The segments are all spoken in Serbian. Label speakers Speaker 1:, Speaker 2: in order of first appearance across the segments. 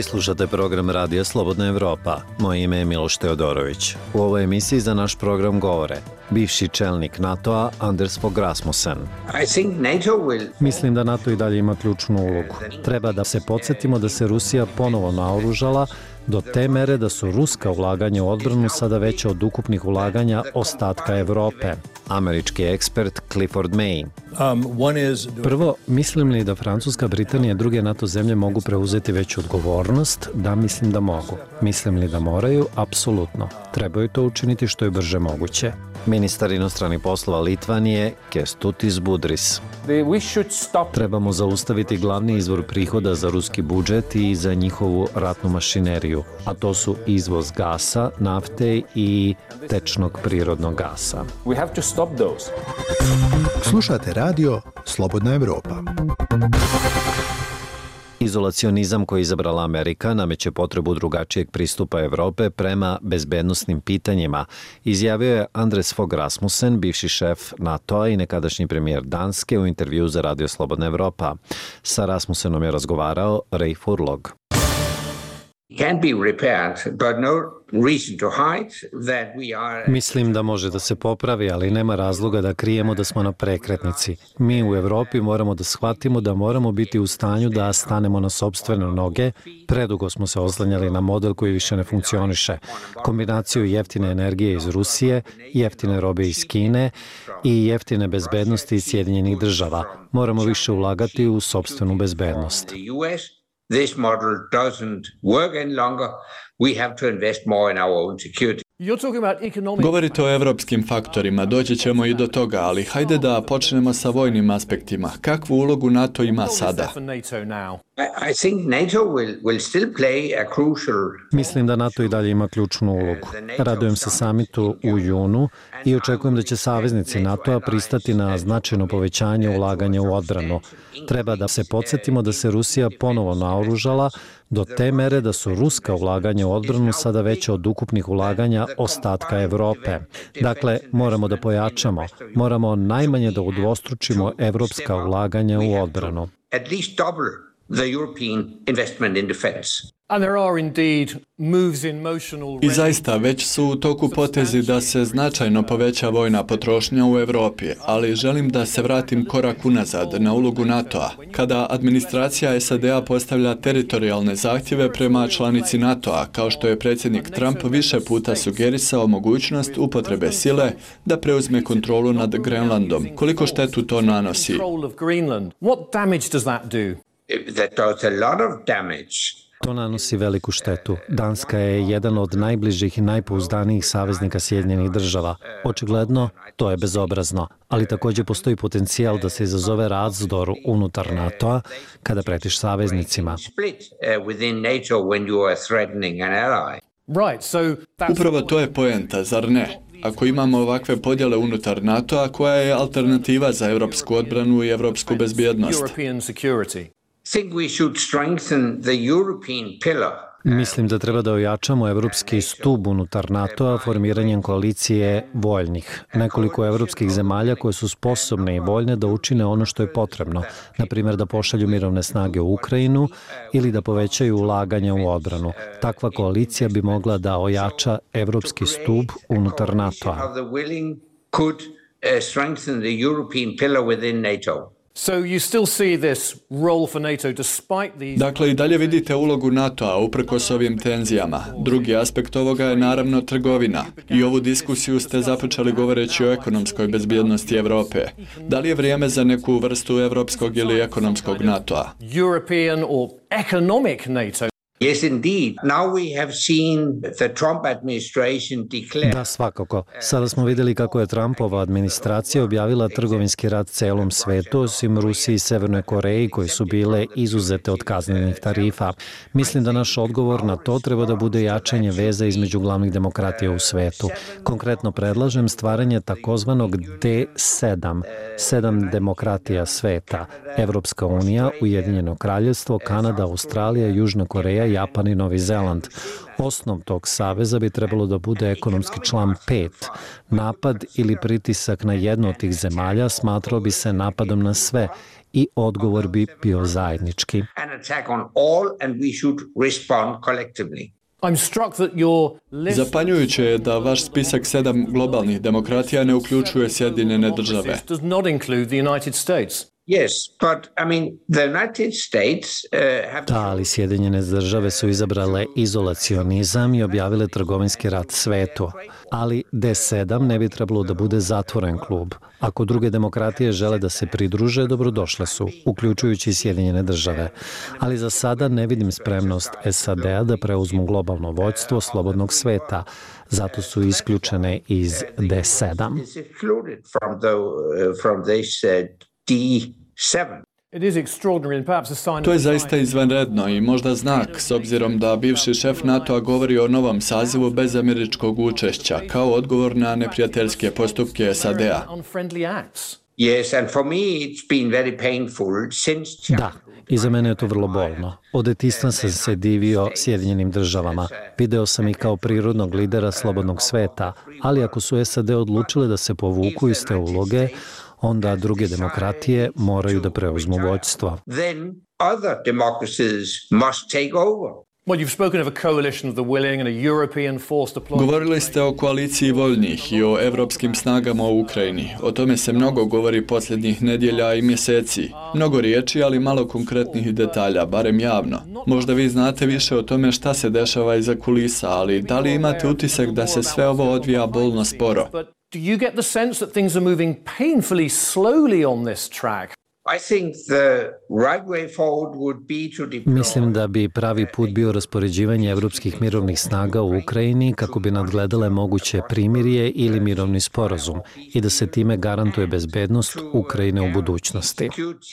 Speaker 1: Vi slušate program Radija Slobodna Evropa. Moje ime je Miloš Teodorović. U ovoj emisiji za naš program govore bivši čelnik NATO-a Anders Fogh Rasmussen.
Speaker 2: Mislim da NATO i dalje ima ključnu ulogu. Treba da se podsjetimo da se Rusija ponovo naoružala do te mere da su ruska ulaganja u odbranu sada veća od ukupnih ulaganja ostatka Evrope.
Speaker 1: Američki ekspert Clifford May.
Speaker 2: Prvo, mislim li da Francuska, Britanija i druge NATO zemlje mogu preuzeti veću odgovornost? Da, mislim da mogu. Mislim li da moraju? Apsolutno. Trebaju to učiniti što je brže moguće.
Speaker 1: Ministar inostranih poslova Litvanije Kęstutis Budrys.
Speaker 2: Trebamo zaustaviti glavni izvor prihoda za ruski budžet i za njihovu ratnu mašineriju, a to su izvoz gasa, nafte i tečnog prirodnog gasa.
Speaker 3: Slušate radio Slobodna Evropa.
Speaker 1: Izolacionizam koji je izabrala Amerika nameće potrebu drugačijeg pristupa Evrope prema bezbednosnim pitanjima, izjavio je Anders Fogh Rasmussen, bivši šef NATO-a i nekadašnji premijer Danske u intervju za Radio Slobodna Evropa. Sa Rasmussenom je razgovarao Ray Furlog.
Speaker 2: Mislim da može da se popravi, ali nema razloga da krijemo da smo na prekretnici. Mi u Evropi moramo da shvatimo da moramo biti u stanju da stanemo na sopstvene noge. Predugo smo se oslanjali na model koji više ne funkcioniše. Kombinaciju jeftine energije iz Rusije, jeftine robe iz Kine i jeftine bezbednosti iz Sjedinjenih Država. Moramo više ulagati u sopstvenu bezbednost.
Speaker 4: This model doesn't work any longer. We have to invest more in our own security.
Speaker 5: Govorite o evropskim faktorima, doći ćemo i do toga, ali hajde da počnemo sa vojnim aspektima. Kakvu ulogu NATO ima sada?
Speaker 2: Mislim da NATO i dalje ima ključnu ulogu. Radujem se samitu u junu i očekujem da će saveznici NATO-a pristati na značajno povećanje ulaganja u odbranu. Treba da se podsjetimo da se Rusija ponovo naoružala do te mere da su ruska ulaganja u odbranu sada veća od ukupnih ulaganja ostatka Evrope. Dakle, moramo da pojačamo, moramo najmanje da udvostručimo evropska ulaganja u odbranu.
Speaker 5: I zaista, već su u toku potezi da se značajno poveća vojna potrošnja u Evropi, ali želim da se vratim korak unazad na ulogu NATO-a. Kada administracija SAD-a postavlja teritorijalne zahtjeve prema članici NATO-a, kao što je predsjednik Trump više puta sugerisao mogućnost upotrebe sile da preuzme kontrolu nad Grenlandom. Koliko štetu to nanosi?
Speaker 2: To nanosi veliku štetu. Danska je jedan od najbližih i najpouzdanijih saveznika Sjedinjenih Država. Očigledno, to je bezobrazno, ali također postoji potencijal da se izazove razdor unutar NATO-a kada pretiš saveznicima.
Speaker 5: Upravo to je poenta, zar ne? Ako imamo ovakve podjele unutar NATO-a, koja je alternativa za evropsku odbranu i evropsku bezbjednost?
Speaker 2: Mislim da treba da ojačamo evropski stub unutar NATO-a formiranjem koalicije voljnih. Nekoliko evropskih zemalja koje su sposobne i voljne da učine ono što je potrebno, na primjer da pošalju mirovne snage u Ukrajinu ili da povećaju ulaganja u odbranu. Takva koalicija bi mogla da ojača evropski stub unutar NATO-a.
Speaker 5: Dakle, i dalje vidite ulogu NATO-a uprkos ovim tenzijama. Drugi aspekt ovoga je naravno trgovina. I ovu diskusiju ste započeli govoreći o ekonomskoj bezbjednosti Evrope. Da li je vrijeme za neku vrstu evropskog ili ekonomskog NATO-a?
Speaker 4: Yes, indeed. Now we have seen the Trump administration declare.
Speaker 2: Da, svakako. Sada smo vidjeli kako je Trumpova administracija objavila trgovinski rat celom svetu, osim Rusiji i Severnoj Koreji, koji su bile izuzete od kaznenih tarifa. Mislim da naš odgovor na to treba da bude jačanje veza između glavnih demokratija u svetu. Konkretno predlažem stvaranje takozvanog D7, 7 demokratija sveta, Evropska unija, Ujedinjeno kraljevstvo, Kanada, Australija, Južna Koreja, Japan i Novi Zeland. Osnov tog saveza bi trebalo da bude ekonomski član 5. Napad ili pritisak na jednu od tih zemalja smatrao bi se napadom na sve i odgovor bi bio zajednički.
Speaker 5: Zapanjujuće je da vaš spisak 7 globalnih demokratija ne uključuje Sjedinjene države.
Speaker 2: Da, ali Sjedinjene države su izabrale izolacionizam i objavile trgovinski rat svetu. Ali D7 ne bi trebalo da bude zatvoren klub. Ako druge demokratije žele da se pridruže, dobrodošle su, uključujući i Sjedinjene države. Ali za sada ne vidim spremnost SAD-a da preuzmu globalno vođstvo slobodnog sveta. Zato su isključene iz D7.
Speaker 5: To je zaista izvanredno i možda znak, s obzirom da bivši šef NATO-a govori o novom sazivu bez američkog učešća, kao odgovor na neprijateljske postupke SAD-a.
Speaker 2: Da, i za mene je to vrlo bolno. Od detinjstva sam se divio Sjedinjenim državama. Video sam ih kao prirodnog lidera slobodnog sveta, ali ako su SAD odlučile da se povuku iz te uloge, onda druge demokratije moraju da preuzmu vođstvo.
Speaker 5: Govorili ste o koaliciji voljnih i o evropskim snagama u Ukrajini. O tome se mnogo govori posljednjih nedjelja i mjeseci. Mnogo riječi, ali malo konkretnih detalja, barem javno. Možda vi znate više o tome šta se dešava iza kulisa, ali da li imate utisak da se sve ovo odvija bolno sporo?
Speaker 6: Do you get the sense that things are moving painfully slowly on this track?
Speaker 2: Mislim da bi pravi put bio raspoređivanje evropskih mirovnih snaga u Ukrajini kako bi nadgledale moguće primirje ili mirovni sporazum i da se time garantuje bezbednost Ukrajine u budućnosti.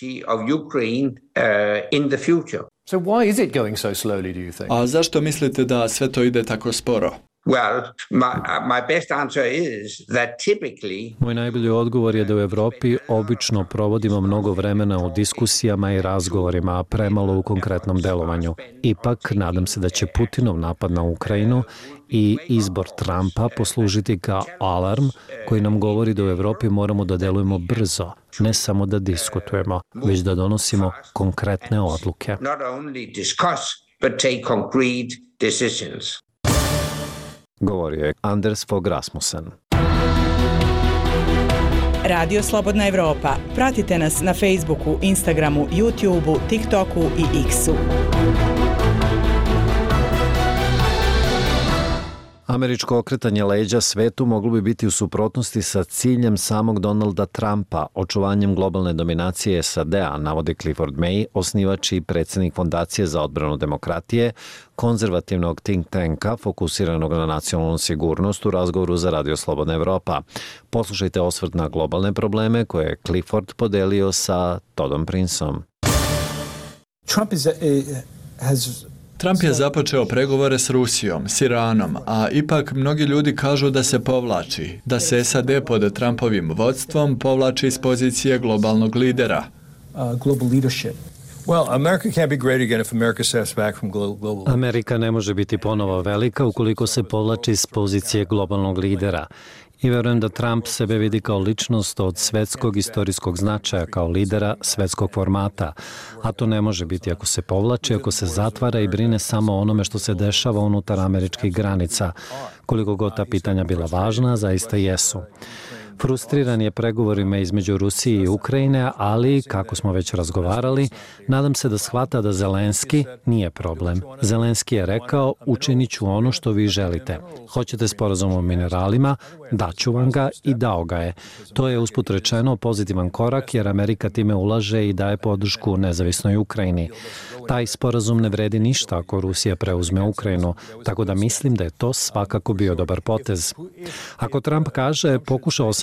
Speaker 6: So why is it going so slowly, do you think?
Speaker 5: A zašto mislite da sve to ide tako sporo?
Speaker 2: Moj najbolji odgovor je da u Evropi obično provodimo mnogo vremena u diskusijama i razgovorima, a premalo u konkretnom delovanju. Ipak, nadam se da će Putinov napad na Ukrajinu i izbor Trumpa poslužiti kao alarm koji nam govori da u Evropi moramo da delujemo brzo, ne samo da diskutujemo, već da donosimo konkretne odluke.
Speaker 1: Govorio je Anders Fogh Rasmussen.
Speaker 7: Radio Slobodna Evropa. Pratite nas na Facebooku, Instagramu, YouTubeu, TikToku i X-u.
Speaker 1: Američko okretanje leđa svetu moglo bi biti u suprotnosti sa ciljem samog Donalda Trumpa, očuvanjem globalne dominacije SAD-a, navodi Clifford May, osnivač i predsjednik Fondacije za odbranu demokratije, konzervativnog think tanka fokusiranog na nacionalnu sigurnost u razgovoru za Radio Slobodna Evropa. Poslušajte osvrt na globalne probleme koje je Clifford podelio sa Toddom Princeom.
Speaker 5: Trump je započeo pregovore s Rusijom, s Iranom, a ipak mnogi ljudi kažu da se povlači, da se SAD pod Trumpovim vodstvom povlači iz pozicije globalnog lidera.
Speaker 2: Amerika ne može biti ponovo velika ukoliko se povlači iz pozicije globalnog lidera. I verujem da Trump sebe vidi kao ličnost od svetskog istorijskog značaja, kao lidera svetskog formata. A to ne može biti ako se povlači, ako se zatvara i brine samo o onome što se dešava unutar američkih granica. Koliko god ta pitanja bila važna, zaista jesu. Frustriran je pregovorima između Rusije i Ukrajine, ali, kako smo već razgovarali, nadam se da shvata da Zelenski nije problem. Zelenski je rekao, učinit ću ono što vi želite. Hoćete sporazum o mineralima? Daću vam ga i dao ga je. To je usput rečeno pozitivan korak jer Amerika time ulaže i daje podršku nezavisnoj Ukrajini. Taj sporazum ne vredi ništa ako Rusija preuzme Ukrajinu, tako da mislim da je to svakako bio dobar potez. Ako Trump kaže, pokušao sam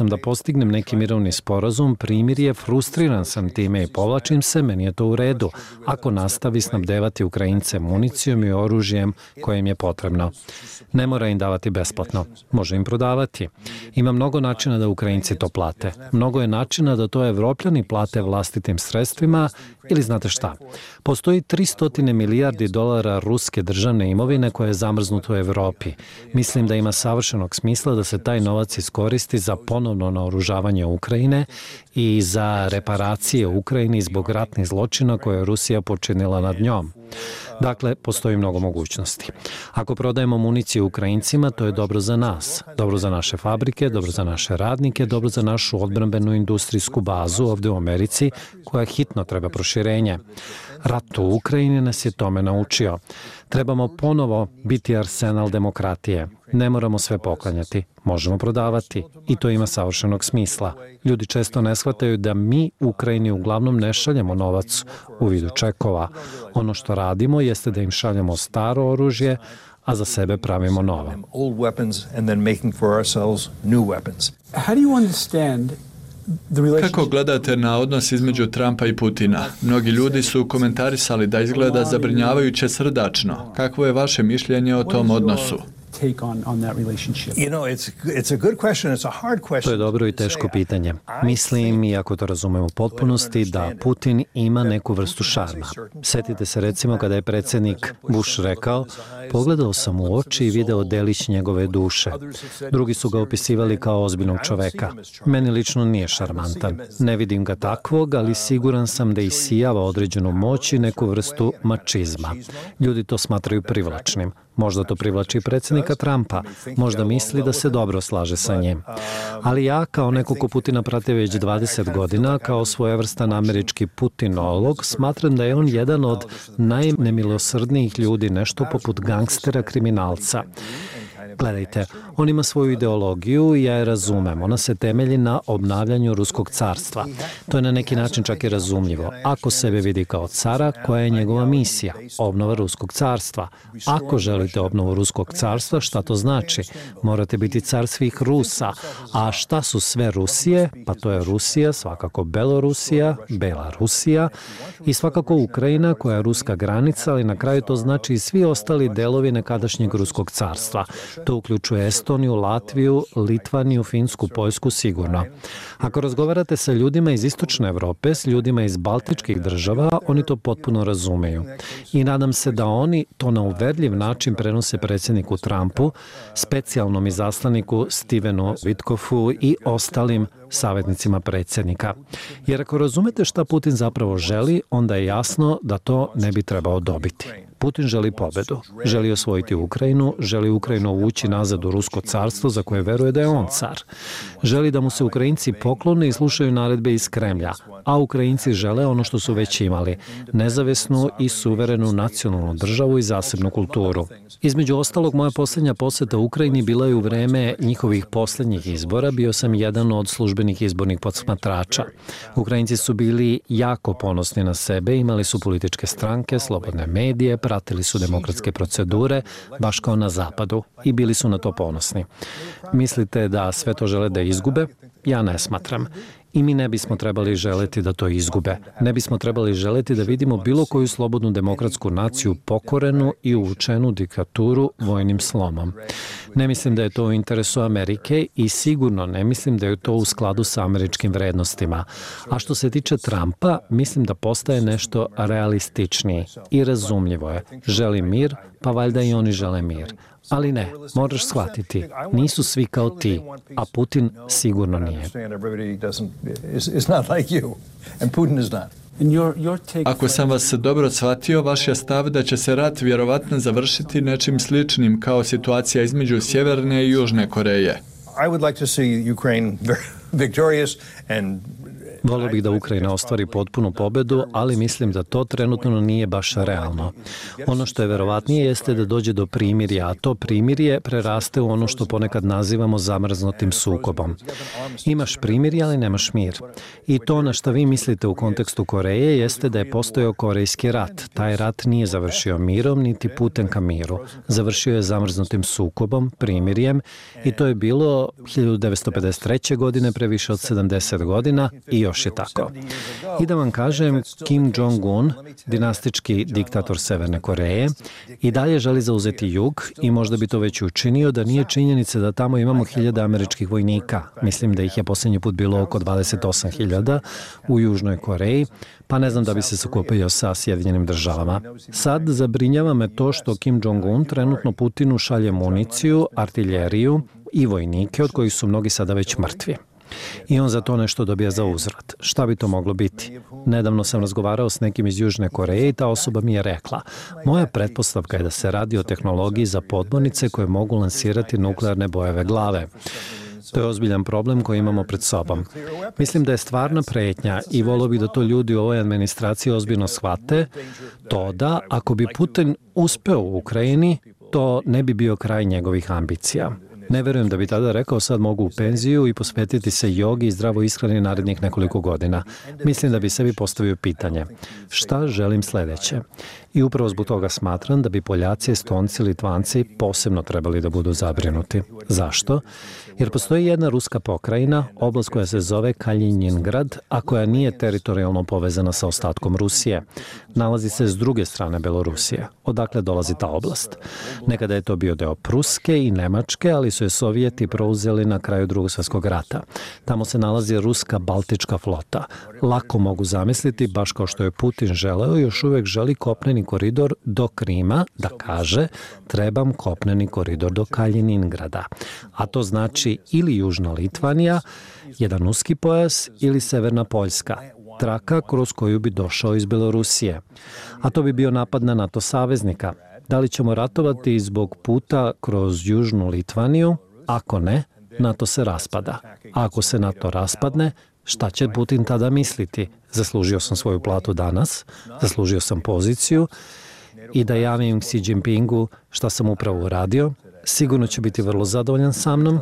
Speaker 2: sam da postignem neki mirovni sporazum, primirje, frustriran sam time i povlačim se, meni je to u redu, ako nastavi snabdevati Ukrajince municijom i oružjem koje im je potrebno. Ne mora im davati besplatno, može im prodavati. Ima mnogo načina da Ukrajinci to plate. Mnogo je načina da to Evropljani plate vlastitim sredstvima ili znate šta? Postoji 300 milijardi dolara ruske državne imovine koja je zamrznuta u Evropi. Mislim da ima savršenog smisla da se taj novac iskoristi za ponovno naoružavanje Ukrajine i za reparacije u Ukrajini zbog ratnih zločina koje je Rusija počinila nad njom. Dakle, postoji mnogo mogućnosti. Ako prodajemo municiju Ukrajincima, to je dobro za nas, dobro za naše fabrike, dobro za naše radnike, dobro za našu odbrambenu industrijsku bazu ovdje u Americi, koja hitno treba proširenje. Rat u Ukrajini nas je tome naučio. Trebamo ponovo biti arsenal demokratije. Ne moramo sve poklanjati, možemo prodavati i to ima savršenog smisla. Ljudi često ne shvataju da mi Ukrajini uglavnom ne šaljemo novac u vidu čekova. Ono što radimo jeste da im šaljemo staro oružje, a za sebe pravimo novo.
Speaker 5: Kako gledate na odnos između Trumpa i Putina? Mnogi ljudi su komentarisali da izgleda zabrinjavajuće srdačno. Kakvo je vaše mišljenje o tom odnosu?
Speaker 2: To je dobro i teško pitanje. Mislim, iako to razumem u potpunosti, da Putin ima neku vrstu šarma. Sjetite se recimo kada je predsjednik Bush rekao: pogledao sam u oči i video delić njegove duše. Drugi su ga opisivali kao ozbiljnog čoveka. Meni lično nije šarmantan. Ne vidim ga takvog, ali siguran sam da isijava određenu moć i neku vrstu mačizma. Ljudi to smatraju privlačnim. Možda to privlači predsjednika Trumpa, možda misli da se dobro slaže sa njim. Ali ja, kao neko ko Putina prati već 20 godina, kao svojevrstan američki putinolog, smatram da je on jedan od najnemilosrdnijih ljudi, nešto poput gangstera, kriminalca. Gledajte, on ima svoju ideologiju i ja je razumem. Ona se temelji na obnavljanju Ruskog carstva. To je na neki način čak i razumljivo. Ako sebe vidi kao cara, koja je njegova misija? Obnova Ruskog carstva. Ako želite obnovu Ruskog carstva, šta to znači? Morate biti car svih Rusa. A šta su sve Rusije? Pa to je Rusija, svakako Belorusija, Belarusija i svakako Ukrajina koja je ruska granica, ali na kraju to znači i svi ostali delovi nekadašnjeg Ruskog carstva. To uključuje Estoniju, Latviju, Litvaniju, Finsku, Poljsku sigurno. Ako razgovarate sa ljudima iz Istočne Evrope, s ljudima iz baltičkih država, oni to potpuno razumeju. I nadam se da oni to na uverljiv način prenose predsjedniku Trumpu, specijalnom izaslaniku Stevenu Witkoffu i ostalim savjetnicima predsjednika. Jer ako razumete šta Putin zapravo želi, onda je jasno da to ne bi trebao dobiti. Putin želi pobedu, želi osvojiti Ukrajinu, želi Ukrajinu uvući nazad u Rusko carstvo za koje veruje da je on car. Želi da mu se Ukrajinci poklone i slušaju naredbe iz Kremlja, a Ukrajinci žele ono što su već imali, nezavisnu i suverenu nacionalnu državu i zasebnu kulturu. Između ostalog, moja posljednja posjeta Ukrajini bila je u vreme njihovih posljednjih izbora, bio sam jedan od službenih izbornih posmatrača. Ukrajinci su bili jako ponosni na sebe, imali su političke stranke, slobodne medije, pratili su demokratske procedure, baš kao na zapadu, i bili su na to ponosni. Mislite da sve to žele da izgube? Ja ne smatram. I mi ne bismo trebali želeti da to izgube. Ne bismo trebali želeti da vidimo bilo koju slobodnu demokratsku naciju pokorenu i uvučenu diktaturu vojnim slomom. Ne mislim da je to u interesu Amerike i sigurno ne mislim da je to u skladu sa američkim vrednostima. A što se tiče Trumpa, mislim da postaje nešto realističniji i razumljivo je. Želi mir, pa valjda i oni žele mir. Ali ne, moraš shvatiti, nisu svi kao ti, a Putin sigurno nije.
Speaker 5: Ako sam vas dobro shvatio, vaš je stav da će se rat vjerovatno završiti nečim sličnim kao situacija između Sjeverne i Južne Koreje.
Speaker 2: Volio bih da Ukrajina ostvari potpunu pobedu, ali mislim da to trenutno nije baš realno. Ono što je verovatnije jeste da dođe do primirja, a to primirje preraste u ono što ponekad nazivamo zamrznutim sukobom. Imaš primirje, ali nemaš mir. I to na što vi mislite u kontekstu Koreje jeste da je postojao Korejski rat. Taj rat nije završio mirom, niti putem ka miru. Završio je zamrznutim sukobom, primirjem, i to je bilo 1953. godine, pre više od 70 godina, i još je tako. I da vam kažem, Kim Jong-un, dinastički diktator Severne Koreje, i dalje želi zauzeti jug i možda bi to već učinio da nije činjenica da tamo imamo 1000 američkih vojnika. Mislim da ih je posljednji put bilo oko 28.000 u Južnoj Koreji, pa ne znam da bi se sakupio sa Sjedinjenim državama. Sad zabrinjava me to što Kim Jong-un trenutno Putinu šalje municiju, artiljeriju i vojnike, od kojih su mnogi sada već mrtvi. I on za to nešto dobija za uzvrat. Šta bi to moglo biti? Nedavno sam razgovarao s nekim iz Južne Koreje i ta osoba mi je rekla: moja pretpostavka je da se radi o tehnologiji za podmornice koje mogu lansirati nuklearne bojeve glave. To je ozbiljan problem koji imamo pred sobom. Mislim da je stvarna pretnja i volio bih da to ljudi u ovoj administraciji ozbiljno shvate, to da ako bi Putin uspeo u Ukrajini, to ne bi bio kraj njegovih ambicija. Ne verujem da bi tada rekao sad mogu u penziju i posvetiti se jogi i zdravoj ishrani narednih nekoliko godina. Mislim da bi sebi postavio pitanje: šta želim sledeće? I upravo zbog toga smatram da bi Poljaci, Estonci, Litvanci posebno trebali da budu zabrinuti. Zašto? Jer postoji jedna ruska pokrajina, oblast koja se zove Kalinjingrad, a koja nije teritorijalno povezana sa ostatkom Rusije. Nalazi se s druge strane Belorusije. Odakle dolazi ta oblast? Nekada je to bio deo Pruske i Nemačke, ali su je Sovjeti preuzeli na kraju Drugog svjetskog rata. Tamo se nalazi ruska Baltička flota. Lako mogu zamisliti, baš kao što je Putin želeo, još uvek želi kopneni koridor do Krima, da kaže: trebam kopneni koridor do Kaliningrada. A to znači ili Južna Litvanija, jedan uski pojas, ili Severna Poljska, traka kroz koju bi došao iz Belorusije. A to bi bio napad na NATO saveznika. Da li ćemo ratovati zbog puta kroz Južnu Litvaniju? Ako ne, NATO se raspada. A ako se NATO raspadne, šta će Putin tada misliti? Zaslužio sam svoju platu danas, zaslužio sam poziciju, i da javim Xi Jinpingu šta sam upravo uradio, sigurno će biti vrlo zadovoljan sa mnom.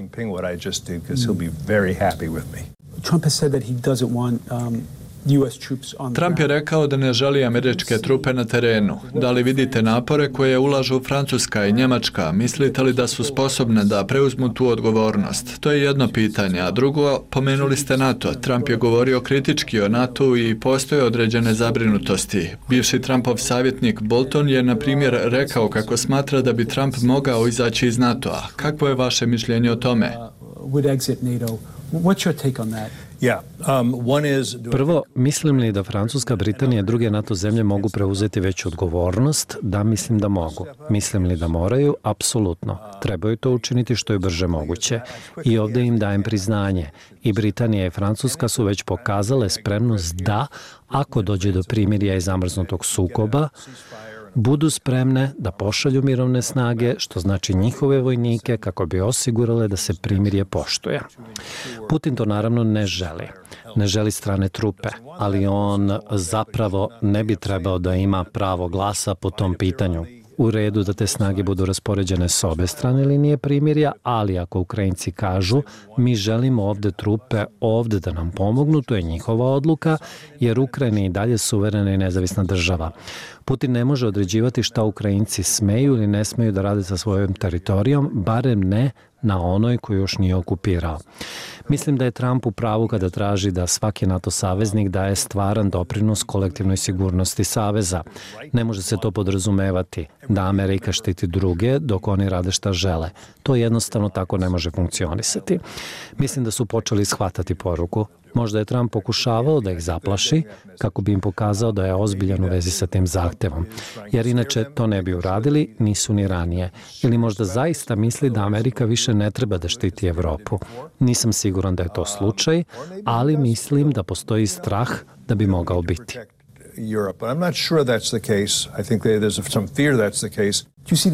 Speaker 5: Trump je rekao da ne želi američke trupe na terenu. Da li vidite napore koje ulažu Francuska i Njemačka? Mislite li da su sposobne da preuzmu tu odgovornost? To je jedno pitanje. A drugo, pomenuli ste NATO. Trump je govorio kritički o NATO i postoje određene zabrinutosti. Bivši Trumpov savjetnik Bolton je, na primjer, rekao kako smatra da bi Trump mogao izaći iz NATO-a. Kakvo je vaše mišljenje o tome?
Speaker 2: Prvo, mislim li da Francuska, Britanija i druge NATO zemlje mogu preuzeti veću odgovornost? Da, mislim da mogu. Mislim li da moraju? Apsolutno. Trebaju to učiniti što je brže moguće. I ovdje im dajem priznanje. I Britanija i Francuska su već pokazale spremnost da, ako dođe do primirja i zamrznutog sukoba, budu spremne da pošalju mirovne snage, što znači njihove vojnike, kako bi osigurale da se primirje poštuje. Putin to naravno ne želi. Ne želi strane trupe, ali on zapravo ne bi trebao da ima pravo glasa po tom pitanju. U redu da te snage budu raspoređene s obe strane linije primirja, ali ako Ukrajinci kažu mi želimo ovde trupe ovde da nam pomognu, to je njihova odluka, jer Ukrajina je i dalje suverena i nezavisna država. Putin ne može određivati šta Ukrajinci smeju ili ne smeju da rade sa svojom teritorijom, barem ne na onoj koju još nije okupirao. Mislim da je Trump u pravu kada traži da svaki NATO saveznik daje stvaran doprinos kolektivnoj sigurnosti saveza. Ne može se to podrazumevati da Amerika štiti druge dok oni rade šta žele. To jednostavno tako ne može funkcionisati. Mislim da su počeli shvatati poruku. Možda je Trump pokušavao da ih zaplaši kako bi im pokazao da je ozbiljan u vezi sa tim zahtevom. Jer inače to ne bi uradili, nisu ni ranije. Ili možda zaista misli da Amerika više ne treba da štiti Evropu. Nisam siguran da je to slučaj, ali mislim da postoji strah da bi mogao biti.
Speaker 8: Europe. But I'm not sure that's the case. I think there's some fear that's the case.
Speaker 9: Do you see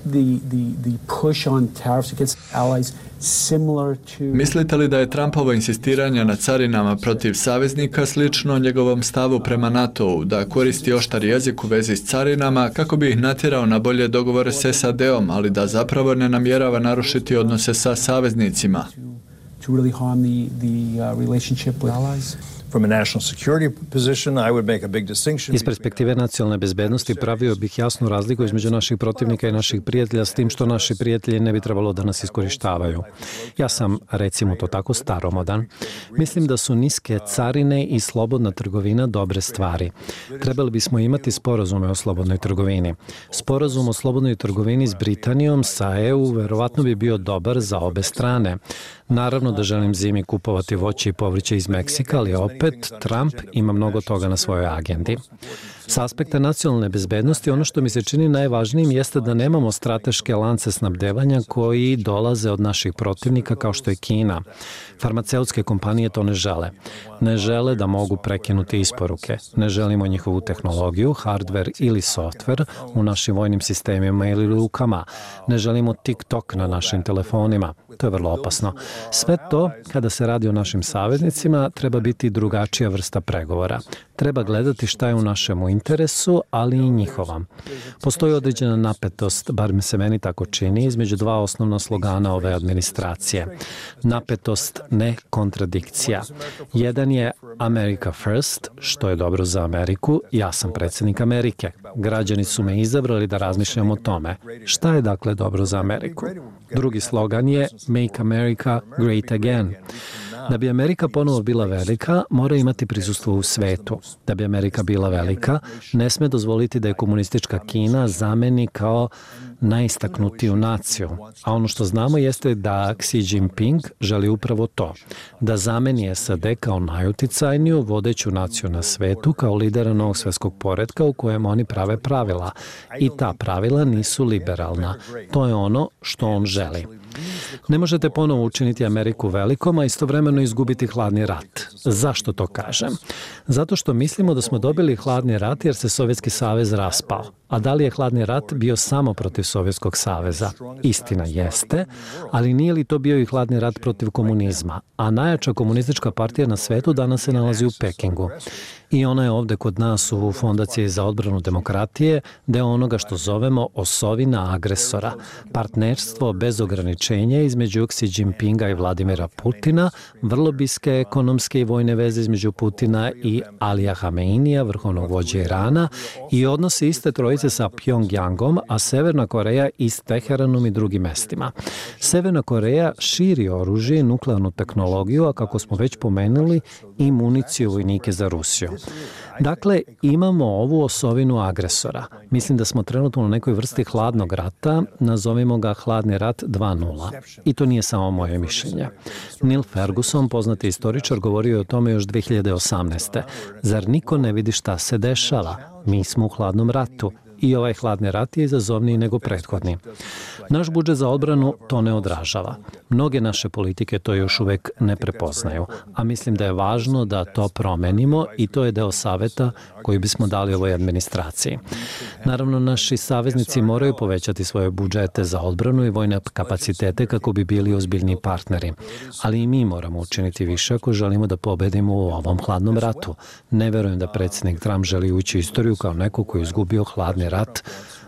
Speaker 9: the push on tariffs against allies similar to...
Speaker 5: Mislite li da je Trumpovo insistiranje na carinama protiv saveznika slično njegovom stavu prema NATO-u, da koristi oštar jezik u vezi s carinama kako bi ih natjerao na bolje dogovore s SAD-om, ali da zapravo ne namjerava narušiti odnose sa saveznicima?
Speaker 9: To really harm the relationship with allies?
Speaker 8: From a national security position, I would make a big distinction.
Speaker 2: Iz perspektive nacionalne bezbednosti pravio bih jasnu razliku između naših protivnika i naših prijatelja, s tim što naši prijatelji ne bi trebalo da nas iskorištavaju. Ja sam, recimo to tako, staromodan. Mislim da su niske carine i slobodna trgovina dobre stvari. Trebali bismo imati sporazume o slobodnoj trgovini. Sporazum o slobodnoj trgovini s Britanijom, sa EU, verovatno bi bio dobar za obe strane. Naravno da želim zimi kupovati voće i povrće iz Meksika, ali opet Trump ima mnogo toga na svojoj agendi. S aspekta nacionalne bezbednosti, ono što mi se čini najvažnijim jeste da nemamo strateške lance snabdevanja koji dolaze od naših protivnika kao što je Kina. Farmaceutske kompanije to ne žele. Ne žele da mogu prekinuti isporuke. Ne želimo njihovu tehnologiju, hardware ili software u našim vojnim sistemima ili lukama. Ne želimo TikTok na našim telefonima. To je vrlo opasno. Sve to, kada se radi o našim saveznicima, treba biti drugačija vrsta pregovora. Treba gledati šta je u našem interesu, ali i njihova. Postoji određena napetost, bar mi se meni tako čini, između dva osnovna slogana ove administracije. Napetost, ne kontradikcija. Jedan je America First, što je dobro za Ameriku. Ja sam predsjednik Amerike. Građani su me izabrali da razmišljam o tome. Šta je dakle dobro za Ameriku? Drugi slogan je Make America Great Again. Da bi Amerika ponovo bila velika, mora imati prisustvo u svetu. Da bi Amerika bila velika, ne sme dozvoliti da je komunistička Kina zameni kao najistaknutiju naciju. A ono što znamo jeste da Xi Jinping želi upravo to. Da zameni SAD kao najuticajniju vodeću naciju na svetu, kao lidera novog svjetskog poretka u kojem oni prave pravila. I ta pravila nisu liberalna. To je ono što on želi. Ne možete ponovo učiniti Ameriku velikom, a istovremeno izgubiti hladni rat. Zašto to kažem? Zato što mislimo da smo dobili hladni rat jer se Sovjetski savez raspao. A da li je hladni rat bio samo protiv Sovjetskog saveza? Istina jeste, ali nije li to bio i hladni rat protiv komunizma? A najjača komunistička partija na svetu danas se nalazi u Pekingu. I ona je ovde kod nas u Fondaciji za odbranu demokratije deo onoga što zovemo osovina agresora. Partnerstvo bez ograničenja između Xi Jinpinga i Vladimira Putina, vrlo bliske ekonomske i vojne veze između Putina i Alija Hameinija, vrhovnog vođe Irana, i odnosi iste trojice sa Pjongjangom, a Severna Koreja i s Teheranom i drugim mestima. Severna Koreja širi oružje i nuklearnu tehnologiju, a kako smo već pomenuli, i municiju vojnike za Rusiju. Dakle, imamo ovu osovinu agresora. Mislim da smo trenutno na nekoj vrsti hladnog rata, nazovimo ga hladni rat 2.0. I to nije samo moje mišljenje. Neil Ferguson, poznati istoričar, govorio je o tome još 2018. Zar niko ne vidi šta se dešava? Mi smo u hladnom ratu. I ovaj hladni rat je izazovniji nego prethodni. Naš budžet za odbranu to ne odražava. Mnoge naše politike to još uvek ne prepoznaju, a mislim da je važno da to promenimo i to je deo saveta koji bismo dali ovoj administraciji. Naravno, naši saveznici moraju povećati svoje budžete za odbranu i vojne kapacitete kako bi bili ozbiljni partneri. Ali i mi moramo učiniti više ako želimo da pobedimo u ovom hladnom ratu. Ne verujem da predsjednik Trump želi ući u istoriju kao neko koji je izgubio hladni rat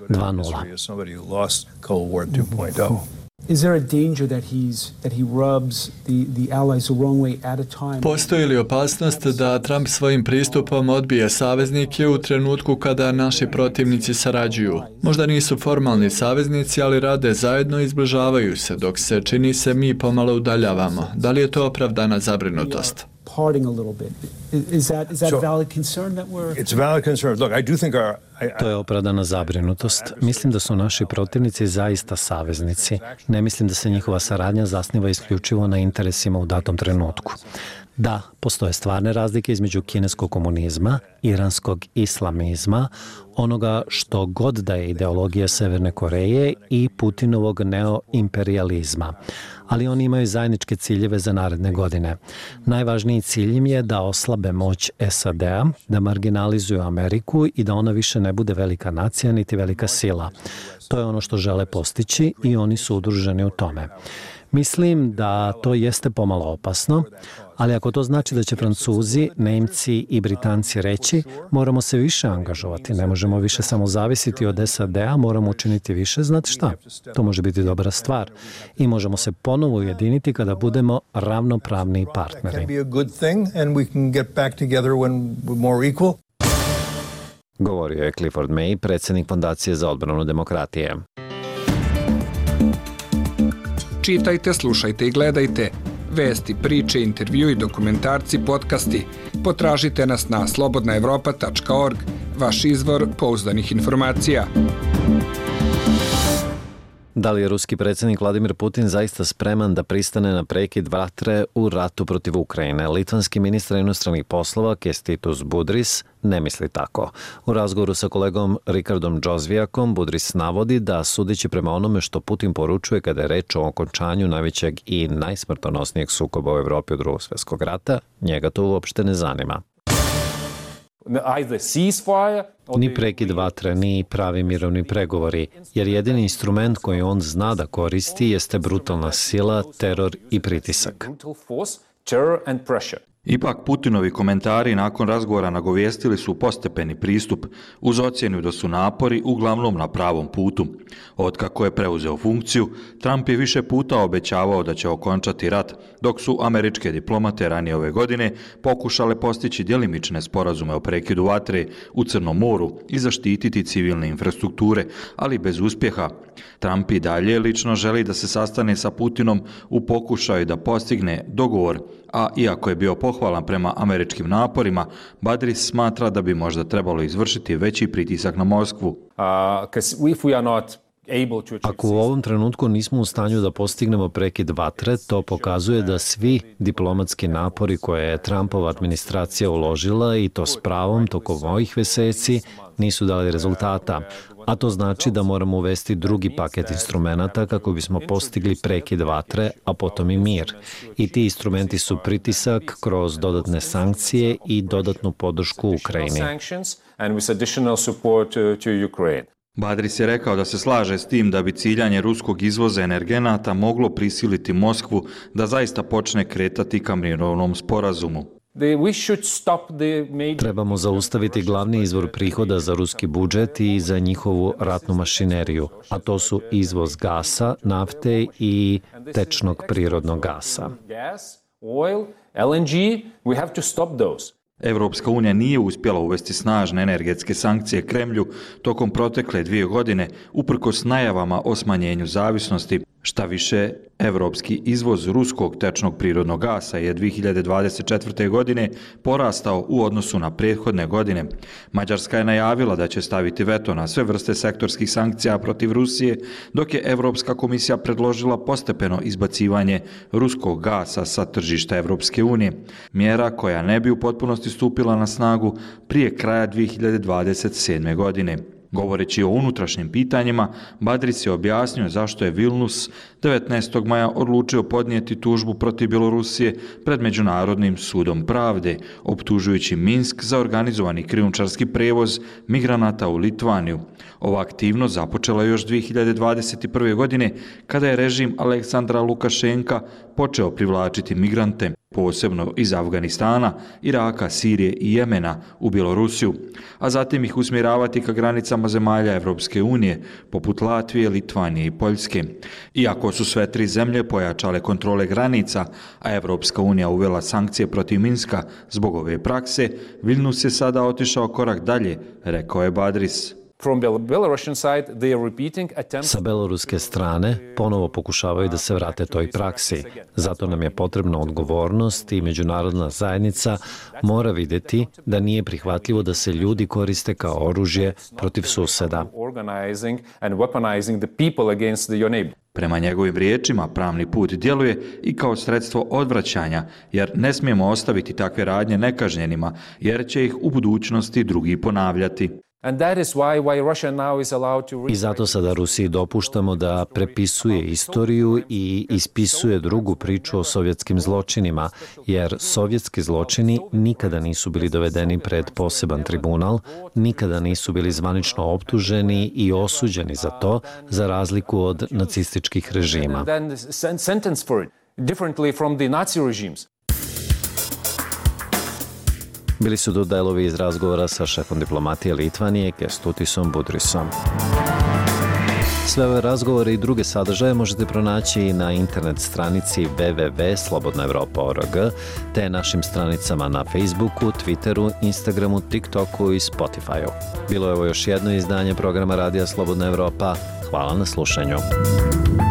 Speaker 2: 2.0.
Speaker 9: Is there a danger that he rubs the allies the wrong way at a time?
Speaker 5: Postoji li opasnost da Trump svojim pristupom odbije saveznike u trenutku kada naši protivnici sarađuju? Možda nisu formalni saveznici, ali rade zajedno i zbližavaju se, dok se, čini se, mi pomalo udaljavamo. Da li je to opravdana zabrinutost?
Speaker 9: Parting a little bit. Is that valid concern that we're...
Speaker 8: It's a valid concern. Look, I do think
Speaker 2: To je opravdana zabrinutost. Mislim da su naši protivnici zaista saveznici. Ne mislim da se njihova saradnja zasniva isključivo na interesima u datom trenutku. Da, postoje stvarne razlike između kineskog komunizma, iranskog islamizma, onoga što god da je ideologija Severne Koreje i Putinovog neoimperijalizma. Ali oni imaju zajedničke ciljeve za naredne godine. Najvažniji cilj im je da oslabe moć SAD-a, da marginalizuju Ameriku i da ona više ne bude velika nacija niti velika sila. To je ono što žele postići i oni su udruženi u tome. Mislim da to jeste pomalo opasno, ali ako to znači da će Francuzi, Nemci i Britanci reći moramo se više angažovati, ne možemo više samo zavisiti od SAD-a, moramo učiniti više, znate šta? To može biti dobra stvar i možemo se ponovo ujediniti kada budemo ravnopravni partneri.
Speaker 1: Govorio je Clifford May, predsjednik Fondacije za odbranu demokratije.
Speaker 10: Čitajte, slušajte i gledajte. Vesti, priče, intervjui, dokumentarci, podcasti. Potražite nas na slobodnaevropa.org, vaš izvor pouzdanih informacija.
Speaker 1: Da li je ruski predsjednik Vladimir Putin zaista spreman da pristane na prekid vatre u ratu protiv Ukrajine? Litvanski ministar inostranih poslova Kęstutis Budrys ne misli tako. U razgovoru sa kolegom Rikardom Džozvijakom Budrys navodi da, sudeći prema onome što Putin poručuje kada je reč o okončanju najvećeg i najsmrtonosnijeg sukoba u Evropi od Drugog svjetskog rata, njega to uopšte ne zanima. Ni prekid vatre, ni pravi mirovni pregovori, jer jedini instrument koji on zna da koristi jeste brutalna sila, teror i pritisak.
Speaker 11: Ipak Putinovi komentari nakon razgovora nagovijestili su postepeni pristup uz ocjenu da su napori uglavnom na pravom putu. Otkako je preuzeo funkciju, Trump je više puta obećavao da će okončati rat, dok su američke diplomate ranije ove godine pokušale postići djelimične sporazume o prekidu vatre u Crnom moru i zaštititi civilne infrastrukture, ali bez uspjeha. Trump i dalje lično želi da se sastane sa Putinom u pokušaju da postigne dogovor, a iako je bio pohvalan prema američkim naporima, Budrys smatra da bi možda trebalo izvršiti veći pritisak na Moskvu.
Speaker 1: Ako u ovom trenutku nismo u stanju da postignemo prekid vatre, to pokazuje da svi diplomatski napori koje je Trumpova administracija uložila, i to s pravom tokom ovih meseci, nisu dali rezultata. A to znači da moramo uvesti drugi paket instrumenata kako bismo postigli prekid vatre, a potom i mir. I ti instrumenti su pritisak kroz dodatne sankcije i dodatnu podršku Ukrajini.
Speaker 11: Budrys je rekao da se slaže s tim da bi ciljanje ruskog izvoza energenata moglo prisiliti Moskvu da zaista počne kretati ka mirovnom sporazumu.
Speaker 1: Trebamo zaustaviti glavni izvor prihoda za ruski budžet i za njihovu ratnu mašineriju, a to su izvoz gasa, nafte i tečnog prirodnog gasa.
Speaker 11: Evropska unija nije uspjela uvesti snažne energetske sankcije Kremlju tokom protekle 2 godine, uprkos najavama o smanjenju zavisnosti. Šta više, evropski izvoz ruskog tečnog prirodnog gasa je 2024. godine porastao u odnosu na prethodne godine. Mađarska je najavila da će staviti veto na sve vrste sektorskih sankcija protiv Rusije, dok je Evropska komisija predložila postepeno izbacivanje ruskog gasa sa tržišta Evropske unije. Mjera koja ne bi u potpunosti stupila na snagu prije kraja 2027. godine. Govoreći o unutrašnjim pitanjima, Budrys je objasnio zašto je Vilnius 19. maja odlučio podnijeti tužbu protiv Bjelorusije pred Međunarodnim sudom pravde, optužujući Minsk za organizovani krijumčarski prevoz migranata u Litvaniju. Ova aktivnost započela još 2021. godine kada je režim Aleksandra Lukašenka počeo privlačiti migrante, posebno iz Afganistana, Iraka, Sirije i Jemena u Bjelorusiju, a zatim ih usmjeravati ka granicama zemalja Evropske unije, poput Latvije, Litvanije i Poljske. Iako su sve 3 zemlje pojačale kontrole granica, a Evropska unija uvela sankcije protiv Minska zbog ove prakse, Vilnius je sada otišao korak dalje, rekao je Budrys.
Speaker 1: Sa beloruske strane ponovo pokušavaju da se vrate toj praksi. Zato nam je potrebna odgovornost i međunarodna zajednica mora vidjeti da nije prihvatljivo da se ljudi koriste kao oružje protiv suseda.
Speaker 11: Prema njegovim riječima, pravni put djeluje i kao sredstvo odvraćanja, jer ne smijemo ostaviti takve radnje nekažnjenima, jer će ih u budućnosti drugi ponavljati.
Speaker 1: I zato sada Rusiji dopuštamo da prepisuje istoriju i ispisuje drugu priču o sovjetskim zločinima, jer sovjetski zločini nikada nisu bili dovedeni pred poseban tribunal, nikada nisu bili zvanično optuženi i osuđeni za to, za razliku od nacističkih režima. Bili su to delovi iz razgovora sa šefom diplomatije Litvanije Kęstutis Budrysom. Sve ove razgovore i druge sadržaje možete pronaći i na internet stranici www.slobodnaevropa.org te našim stranicama na Facebooku, Twitteru, Instagramu, TikToku i Spotifyu. Bilo je ovo još jedno izdanje programa Radija Slobodna Evropa. Hvala na slušanju.